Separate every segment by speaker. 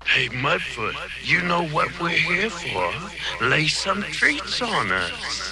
Speaker 1: Hey, Mudfoot, you know what we're here for. Lay some treats on us.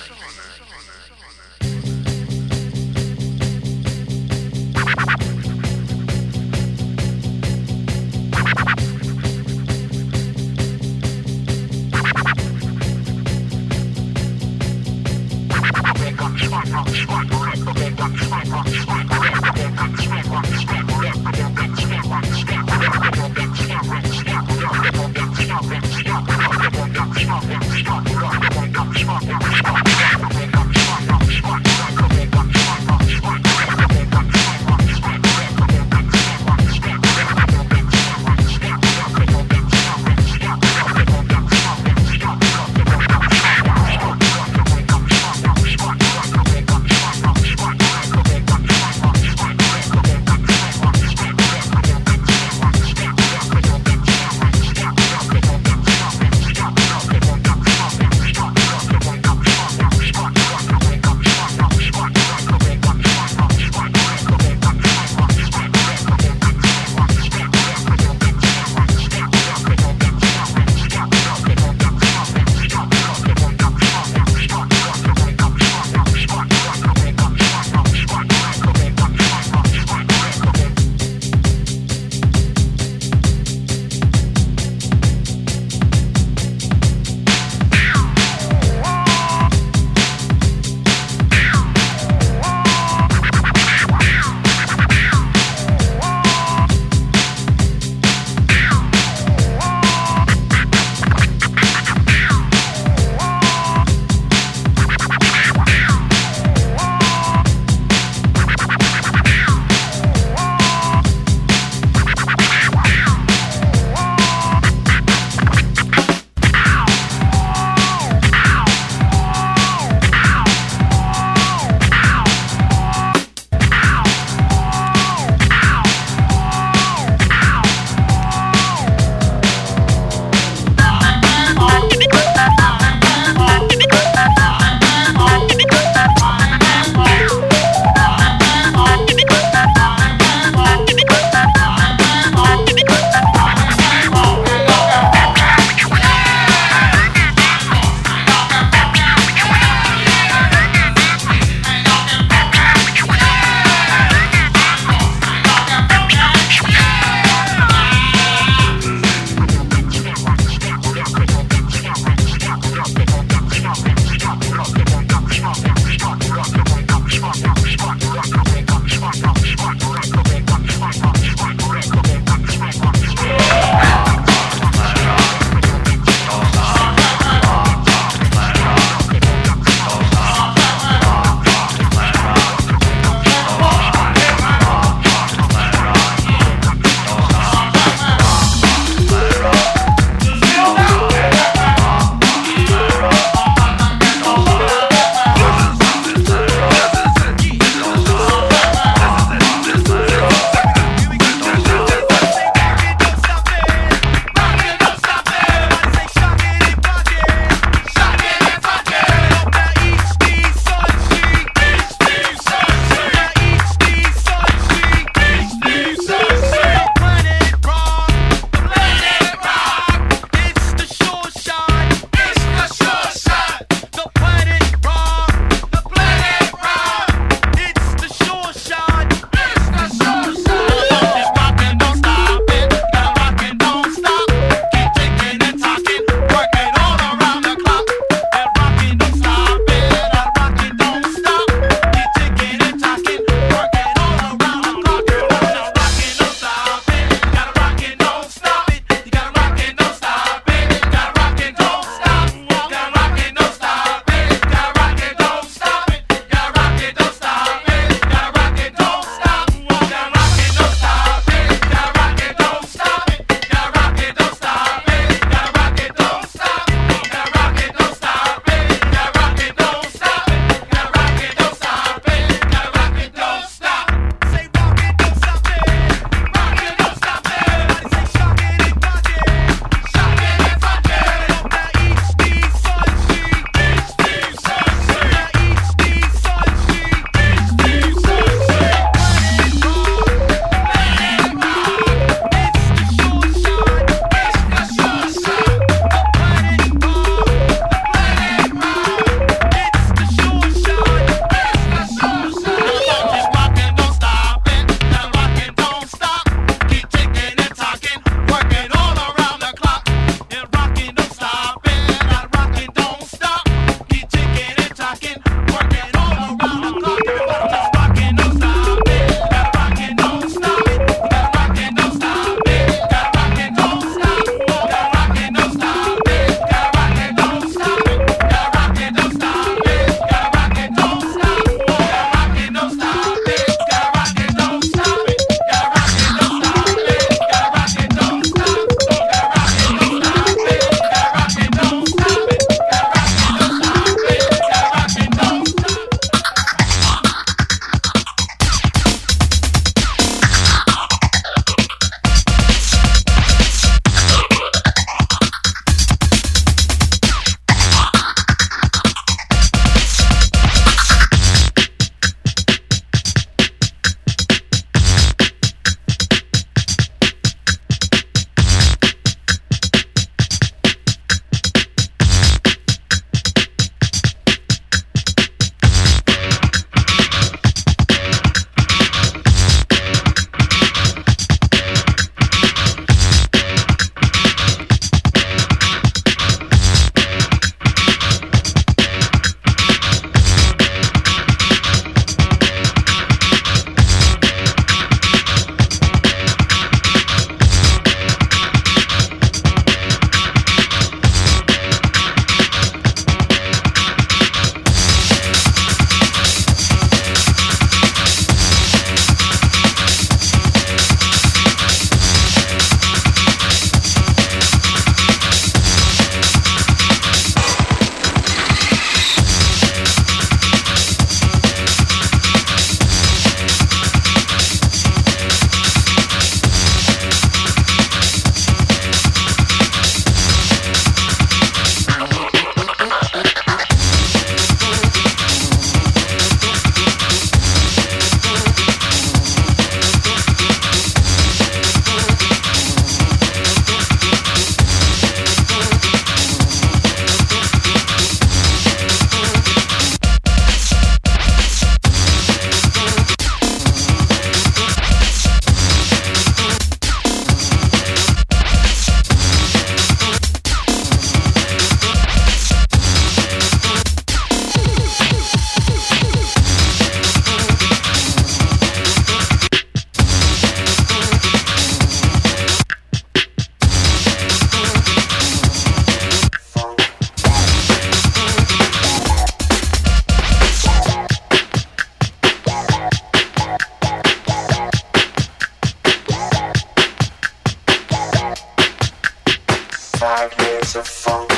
Speaker 2: 5 years of funk.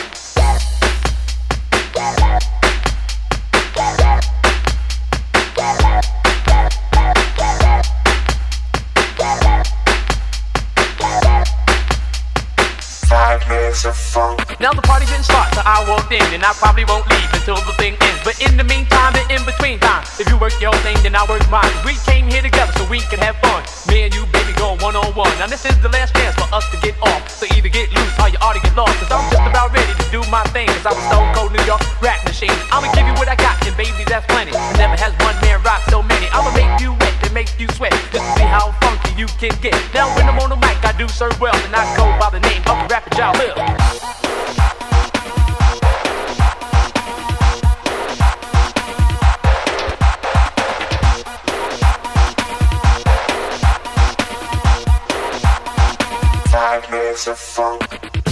Speaker 2: 5 years of funk.
Speaker 3: Now the party didn't start till I walked in, and I probably won't leave until the thing ends. But in the meantime and in between time, if you work your thing, then I work mine. We came here together so we could have fun. Me and you, baby, going one-on-one. Now this is the last chance for us to get off. So either get loose or you ought to get lost. Cause I'm just about ready to do my thing. Cause I'm a stone cold New York rap machine. I'ma give you what I got, and baby, that's plenty. Never has one man rock so many. I'ma make you wet and make you sweat. Just to see how funky you can get. Now when I'm on the mic, I do serve well. And I go by the name of the rapper Jah Will.
Speaker 2: 5 years of funk.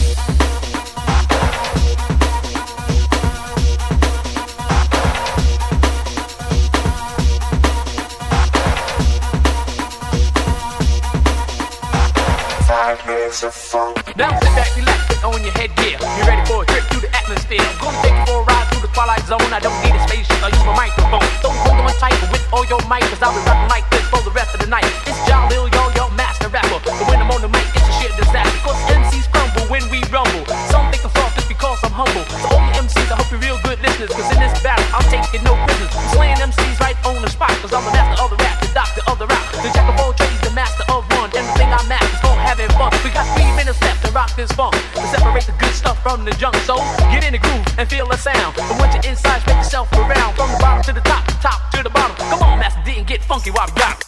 Speaker 2: Of funk.
Speaker 3: Now sit back, relax, put on your headgear. You ready for a trip through the atmosphere? I'm gonna take you for a ride through the twilight zone. I don't need a spaceship, I use my microphone. Don't hold on tight with all your mic, cause I'll be rapping like this for the rest of the night. It's Jah Will, your master rapper. But when I'm on the mic, it's a shit disaster. Cause MCs crumble when we rumble. Some think I'm soft just because I'm humble. So all you MCs, I hope you're real good listeners. Cause in this battle, I'm taking no prisoners. I'm slaying MCs right on the spot. Cause I'm the master of the rap, the doctor of the rap. The jack of all trades, the master of one. Everything I master is called having fun. We got 3 minutes left to rock this funk, to separate the good stuff from the junk. So get in the groove and feel the sound. And once you're inside, spread yourself around. From the bottom to the top to the bottom. Come on, Master D, and get funky while we got it.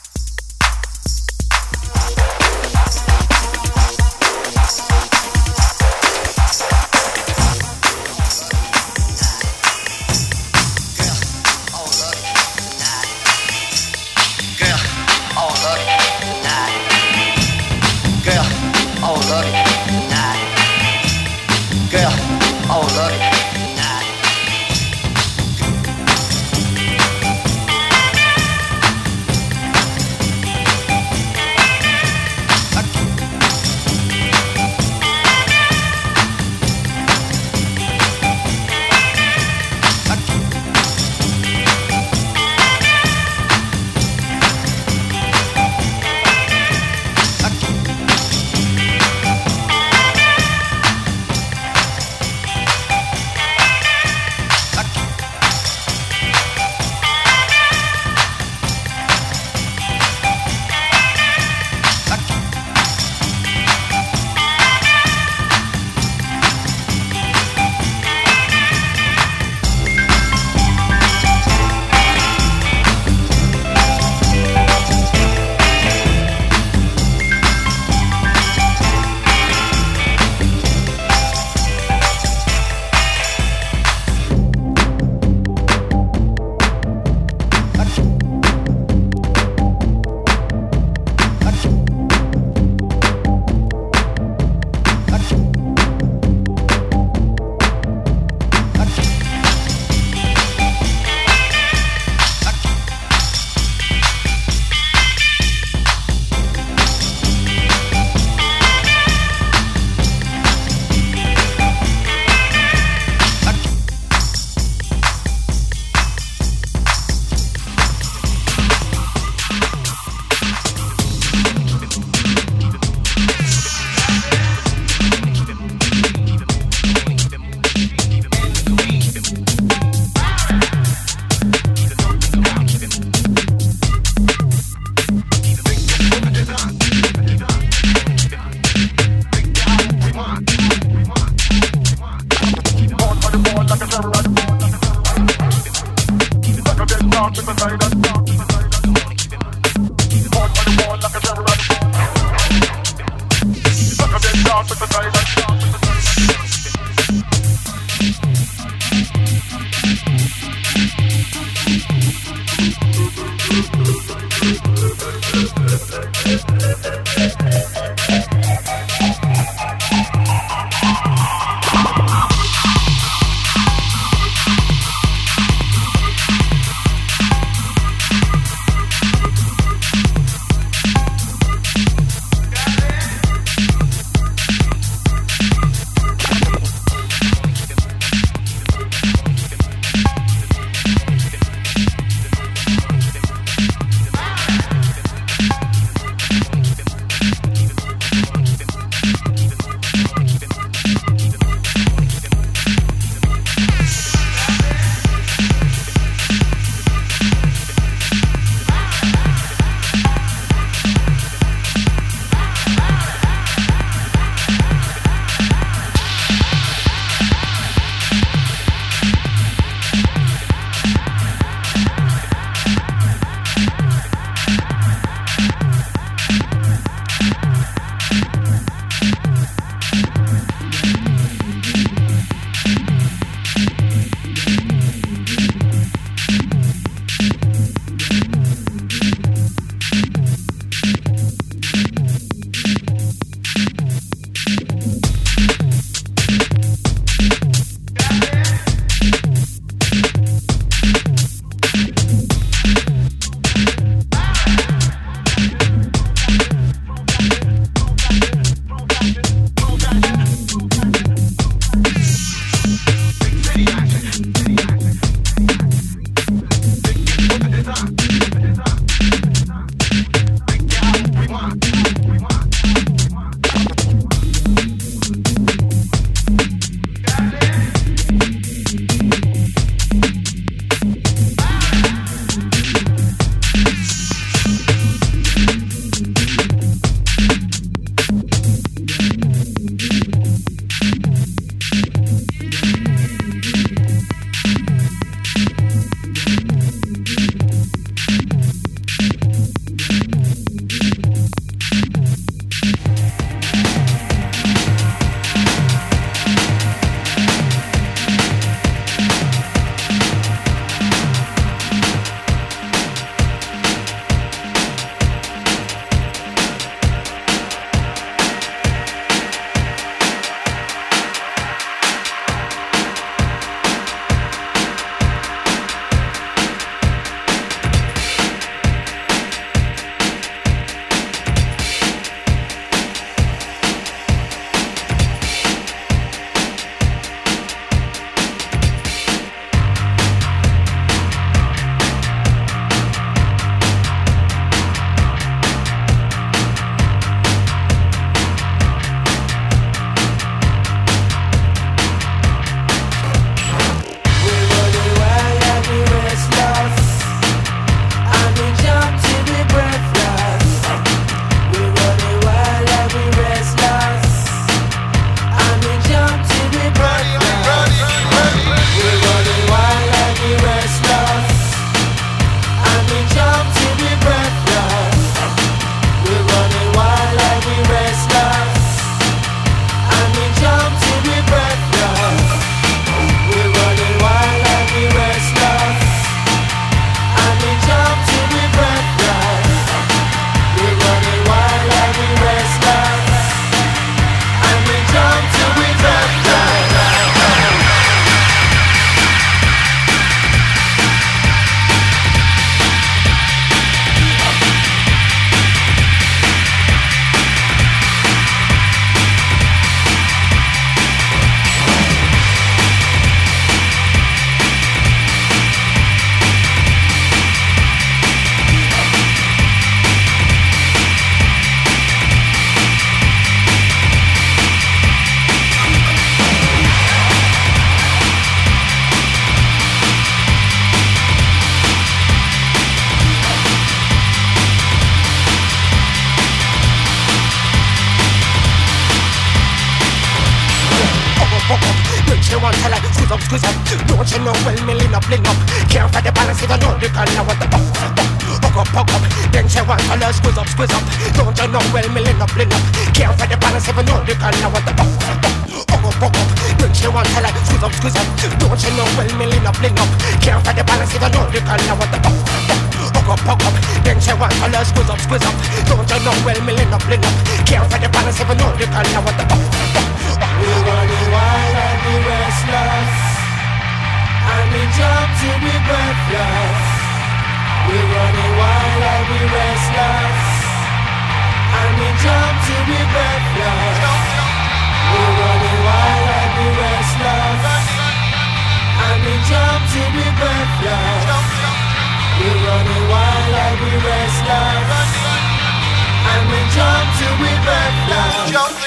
Speaker 4: fuck up. When she want to like squeeze up, squeeze up. Don't you know well me lean up, lean up. Can't find the balance if I know the girl I want to fuck up. Then she want to like squeeze up, squeeze up. Don't you know well me lean up, lean up. Can't find the balance if I know the girl I want to fuck up. When she want to like squeeze up, squeeze up. Don't you know well me lean up, lean up. Can't find the balance if I know the girl I want to fuck up. Then she want to like squeeze up, squeeze up. Don't you know well me lean up, lean up. Can't find the balance if I know the girl I want to
Speaker 5: we're running wild and we restless, and we jump till we breathless. We're running wild and we restless, and we jump till we breathless. We're running wild and we restless, and we jump till we breathless. We're running wild and we restless, and we jump till we breathless.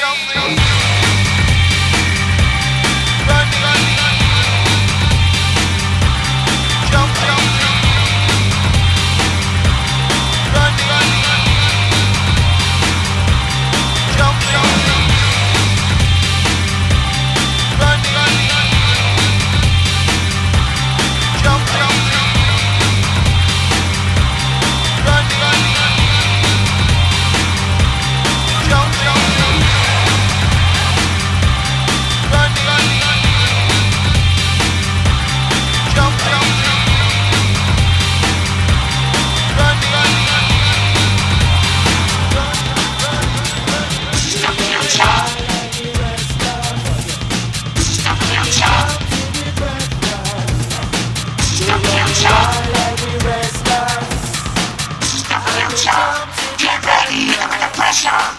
Speaker 2: Get ready for the pressure.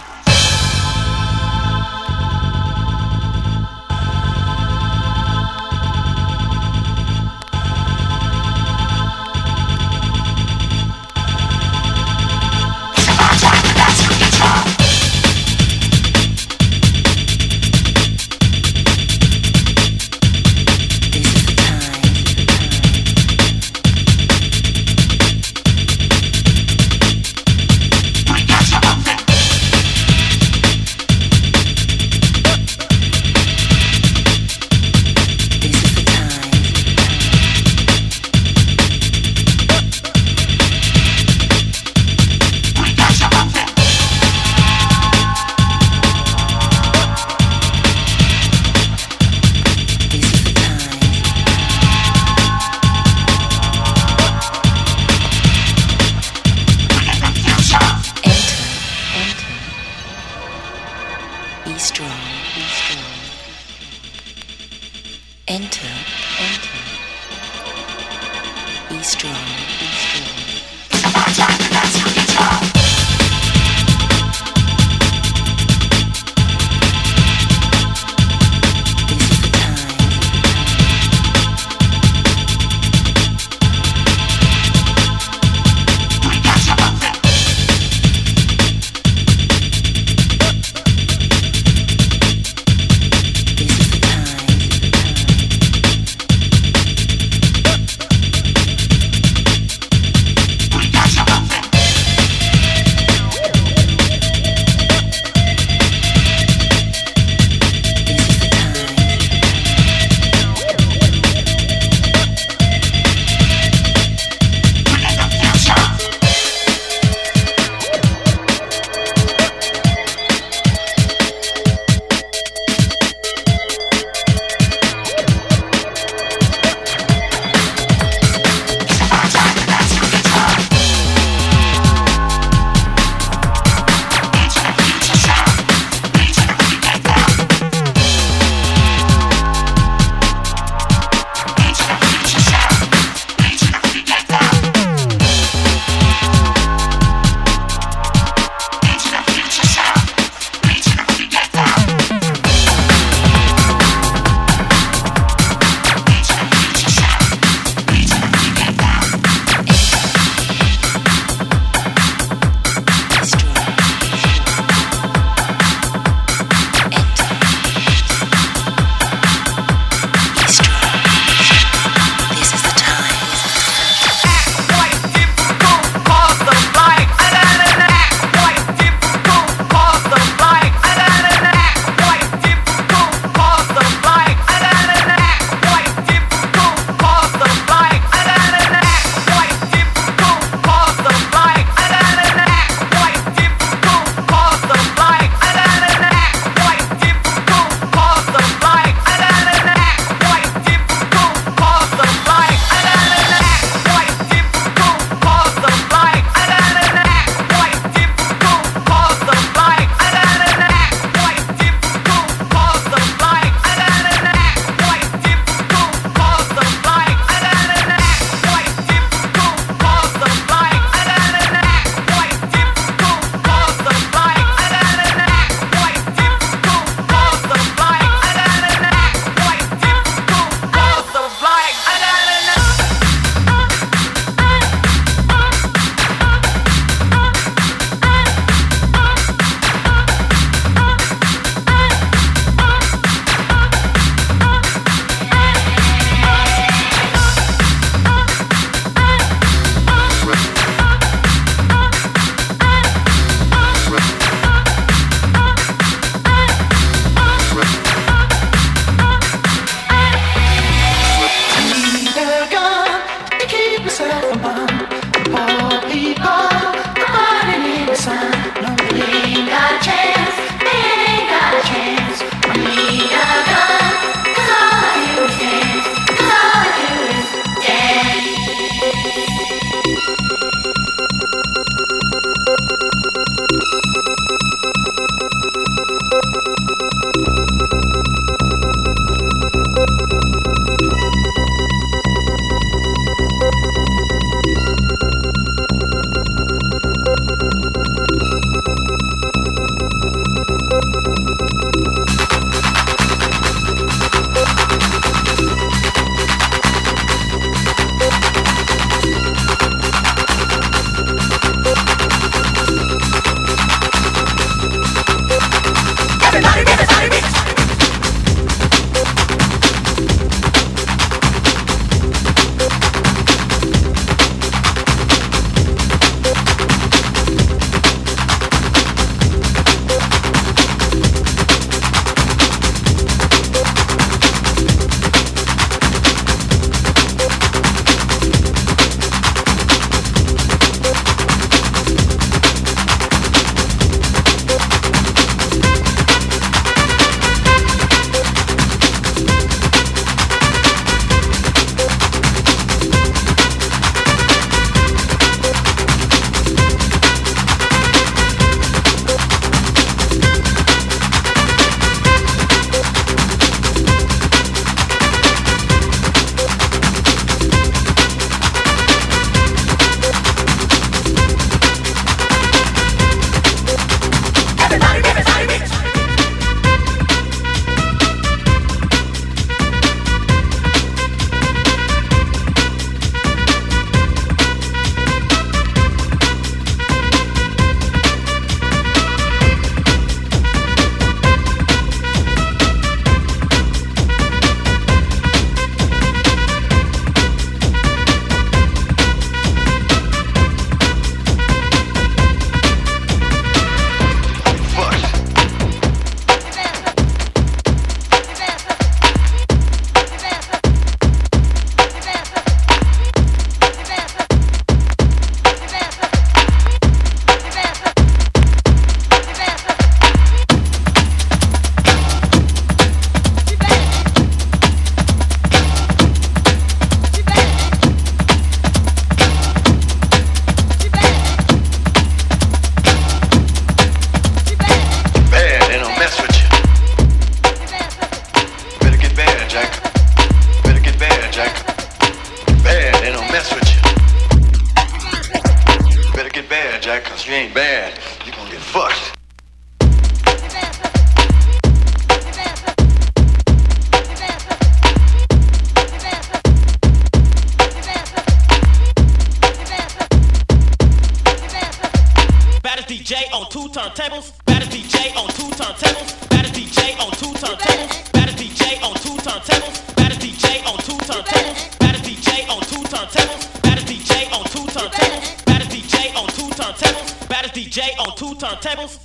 Speaker 6: turntables.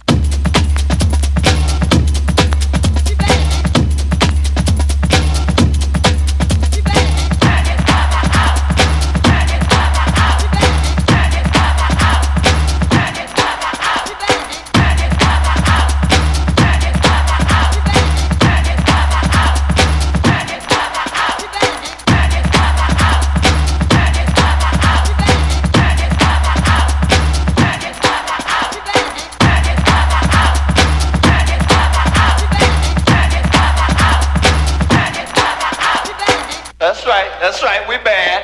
Speaker 7: That's right, we bad.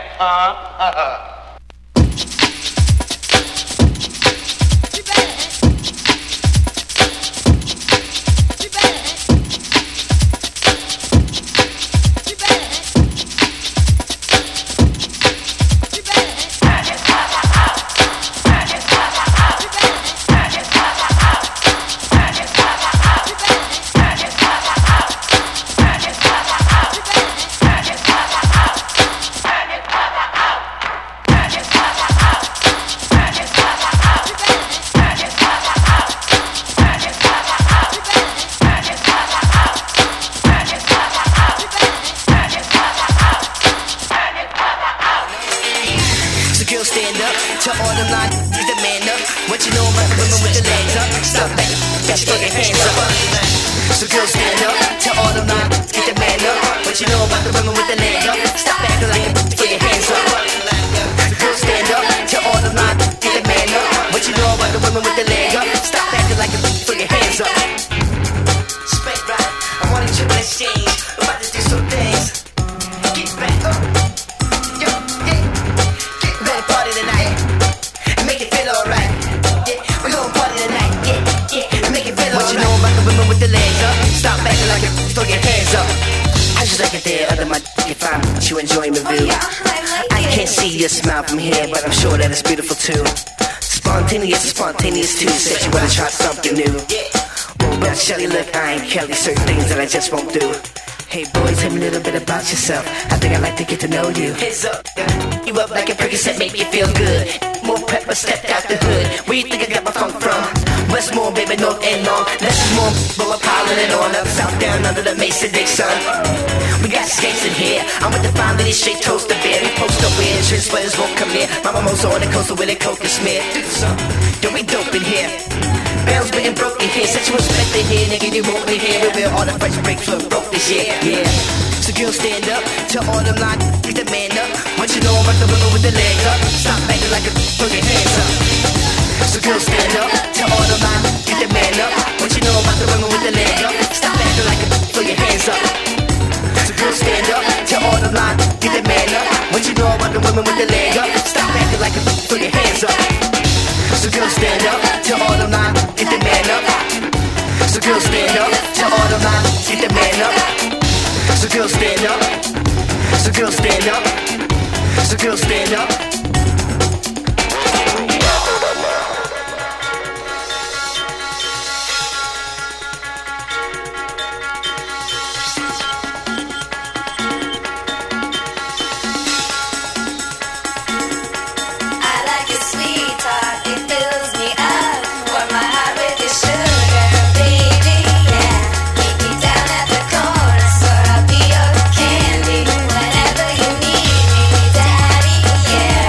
Speaker 8: Spontaneous too, said you wanna try something new. Well, but Shelly, look, I ain't Kelly, certain things that I just won't do. Hey boys, tell me a little bit about yourself. I think I'd like to get to know you. Heads up, you up like a Percocet, make you feel good. More pepper, stepped out the hood. Where you think I got my funk from? Westmore, baby, North and Long. Less is more, but we're piling it on up. South down under the Mason-Dixon. We got skates in here. I'm with the fine lady, straight toast the beer. We post up where trend sweaters won't come near. My mama's on the coast with a coke and smear. Yo, we dope in here. Bells being broken here. Set you respect in here, nigga, you won't be here. We wear all the fresh breaks for broke this year. Yeah. So girls stand up, to all them line, get the man up. What you know about the women with the leg up? Stop banging like a put your hands up. So girls stand up, to all them line, get the man up. What you know about the women with the leg up? Stop banging like a put your hands up. So girls stand up, to all them line, get the man up. What you know about the women with the leg up? Stop banging like a put your hands up. So girls stand up, to all them line, get the man up. So girls stand up, to all them line, get the man up. So girls stand up, so girls stand up, so girls stand up.
Speaker 9: Yeah.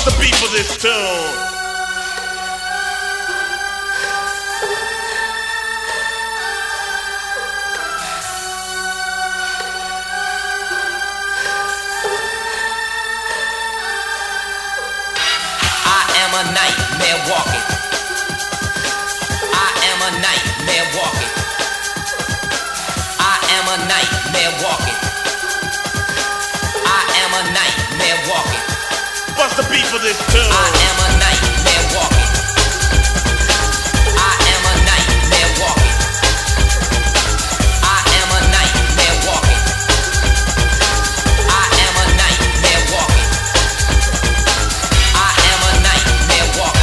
Speaker 6: the beat for this tune.
Speaker 9: A nightmare walking. I am a nightmare walking. I am a nightmare walking. I am a nightmare walking.
Speaker 6: What's the beat for this tune?
Speaker 9: I am a nightmare walking. I am a nightmare walking. I am a nightmare walking. I am a nightmare walking. I am a nightmare walking.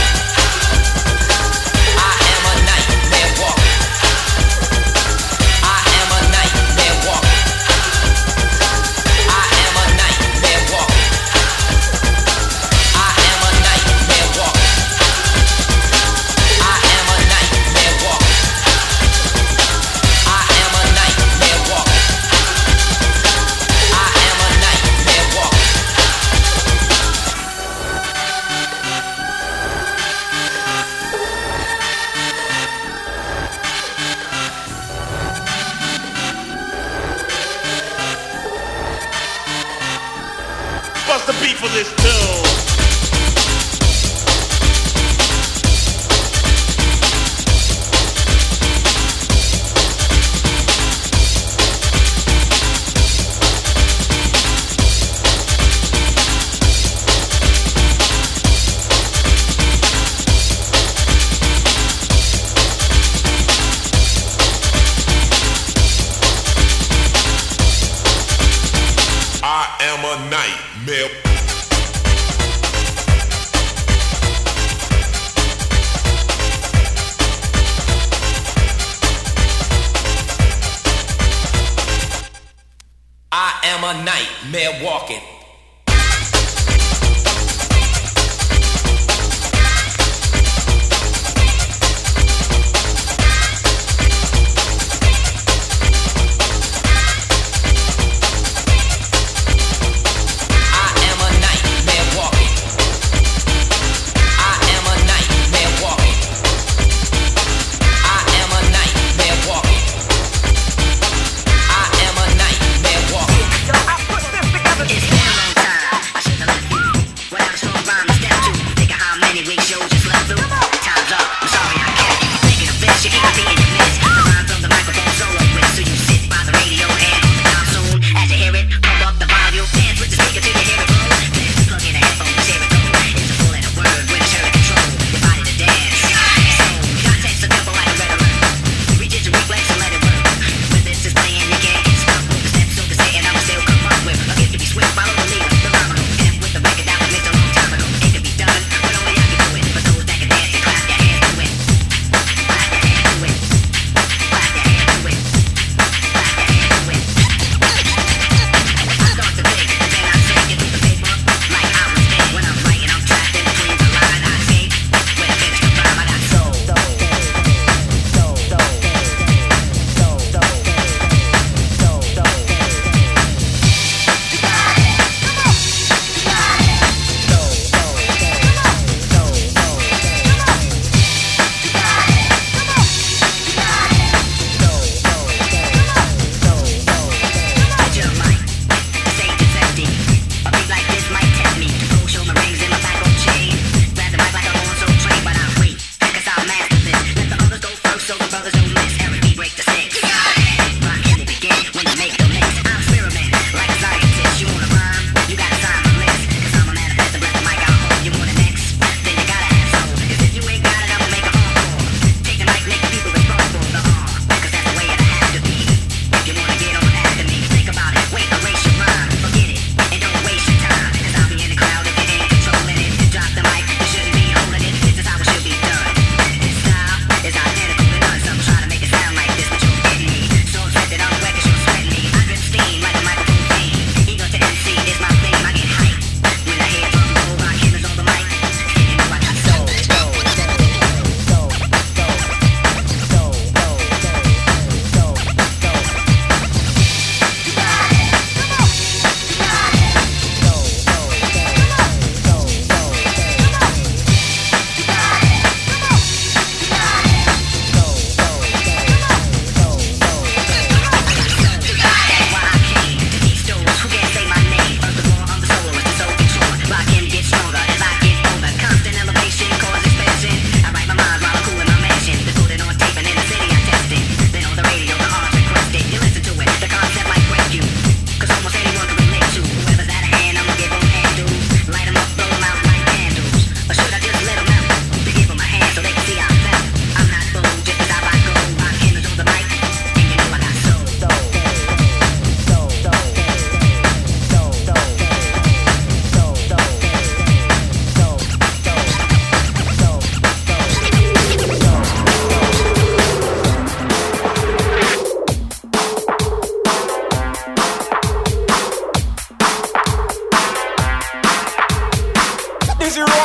Speaker 9: I am a nightmare walking. I am a nightmare walking. I am a nightmare walking. I am a nightmare walking. I am a nightmare walking. I am a nightmare walking. I am a nightmare walking.
Speaker 6: What's the beat for this tune? I am a nightmare.
Speaker 9: I am a nightmare walking. I am a nightmare walking. I am a nightmare walking. I am a nightmare walking. I am a nightmare walking.
Speaker 3: I put this together.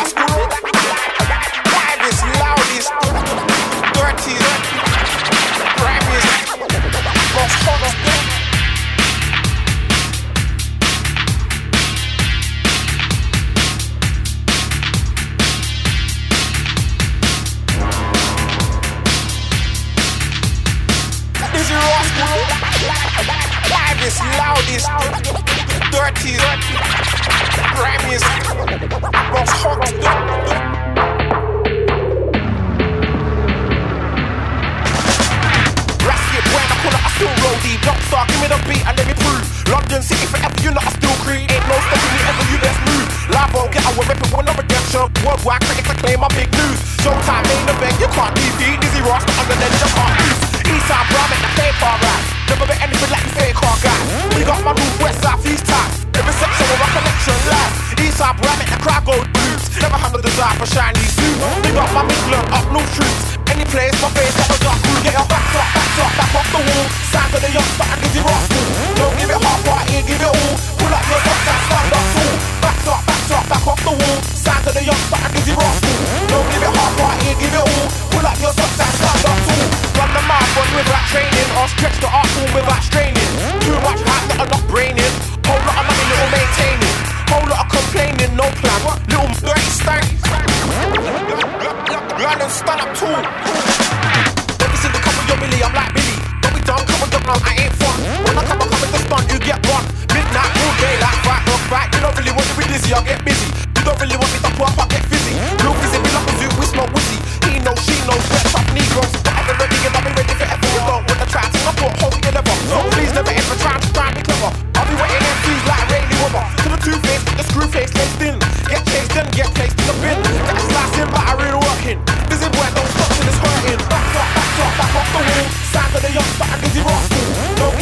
Speaker 4: rascal. Livest, loudest, dirtiest, grimiest, most hottest. Dizzy rascal. Livest, loudest, dirtiest, grimiest, most hottest. When I pull up, I still roll deep. Don't start, give me the beat and let me prove. London City forever, you know I still creep. Ain't no stopping me ever, you best move. Live on, get our weapon for no redemption. Worldwide critics acclaim my big news. Showtime, main event, you can't defeat. Dizzy Ross, but under then you can't lose. Eastside, bro, make the fake bar rap. Never bet anything like you fake car guy. We got my move, west, south, east time. Every section of our connection live. Eastside, bro, make the crowd go blues. Never had no desire for shiny suits. We got my Midland, up no troops. Any place, my face, got a dark crew. Get your back off the wall. Sign to the youngster and Dizzy Rascal. Don't give it half-hearted, give it all. Pull up your socks and stand up tall. Back off the wall. Sign to the youngster and Dizzy Rascal. Don't give it half-hearted, give it all. Pull up your socks and stand up tall. Run the marathon without training, or stretch the art form without straining. Too much hype that I'm not braining. Whole lot of money, little maintaining. Whole lot of complaining, no plan. Little dirty stank. Run and stand up tall. Never seen the couple your Billy, I'm like Billy. Don't be dumb, come on, now I ain't fun. When I come with the stunt, you get one. Midnight, all day, like right. You don't really want to be dizzy, I'll get busy. You don't really want me to pop up, get fizzy. Real busy, we like a zoo, we smoke wizzy. He knows, she knows, we're tough Negroes. Whatever ready, and I'll be ready for ever. You don't want to try to I put hope you never. So please never ever try to be clever. I'll be waiting in trees like rainy weather. To the two-face, the screw face laced in. Get chased and get placed in the bin. Get a slice in, but I really working. Dizzy boy, don't stop till it's hurting. Back off the wall. Sign to the youngster and Dizzy Rascal. Don't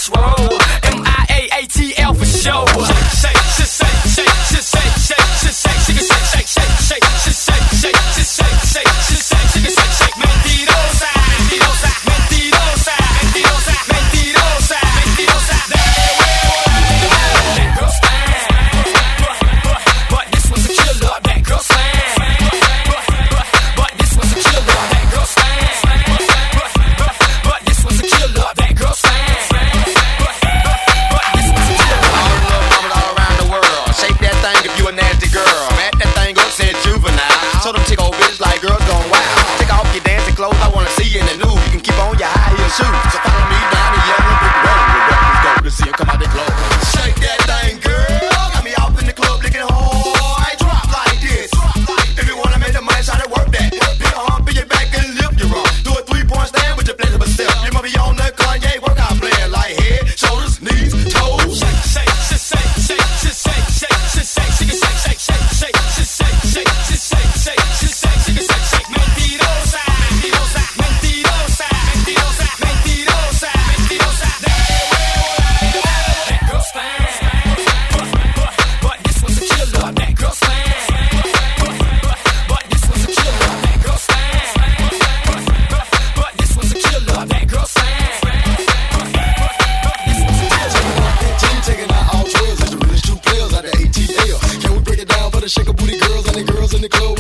Speaker 3: swole. M-I-A-A-T-L for sure. Shake, shake, shake, shake, shake, shake, shake, shake, shake, shake, shake, shake, shake, shake, shake, shake, shake, shake, mentirosa, mentirosa, mentirosa, mentirosa, mentirosa, mentirosa. That girl's fine, but this was a killer. That girl's fine, but this was a killer. That girl's fine, but this was a killer. That girl's fine, but this was a killer.
Speaker 10: All the little mamas all around the world, shake that thing if you a nasty girl. Matt that thing up, said juvenile. Told them chick old bitch like girls gone wild. Take off your dancing clothes, I wanna see you in the nude. You can keep on your high heel shoes. So follow me down the yellow brick road. Where rappers go to see 'em come out their clothes. Shake that thing, girl. Got me off in the club looking hard. Drop like this. If you wanna make the money, try to work that. Be a hump in your back and lift your arm. Do a 3-point stand with your flexible step. You might be on the Kanye workout plan like head, shoulders, knees, toes.
Speaker 3: Shake, shake, shake, shake, shake, shake, shake, shake, shake, shake, shake, shake, shake, shake, shake, shake, shake, shake, shake, mentirosa, mentirosa, mentirosa, mentirosa, mentirosa, mentirosa. That girl's fine, but this was a killer. That girl's fine, but this was a killer. That girl's fine, but this was a killer. That girl's fine, this was a killer.
Speaker 11: Taking out all 12s is the realest true players out of ATL. Can we break it down for the shaker booty girls and the girls in the club?